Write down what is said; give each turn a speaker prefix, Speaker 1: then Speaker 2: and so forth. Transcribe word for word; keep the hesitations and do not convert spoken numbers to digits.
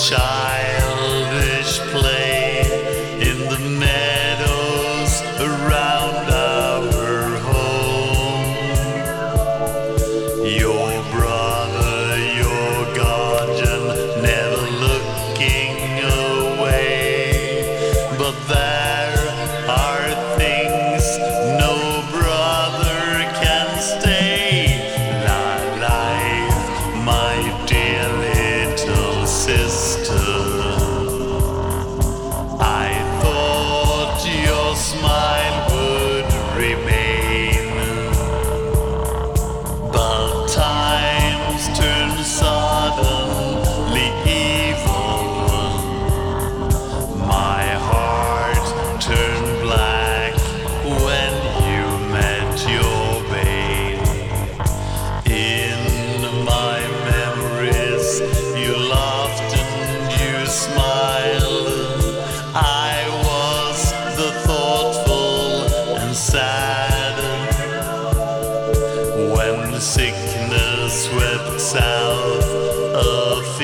Speaker 1: childish play in the meadows around our home. Your brother, your guardian, never looking away, but there are things no brother can stay. La life, my dear little sister, I thought your smile would remain, but times turn suddenly evil. My heart turned black when you met your babe. In my memories you laughed and you smiled. I was the thoughtful and sad. When sickness swept south of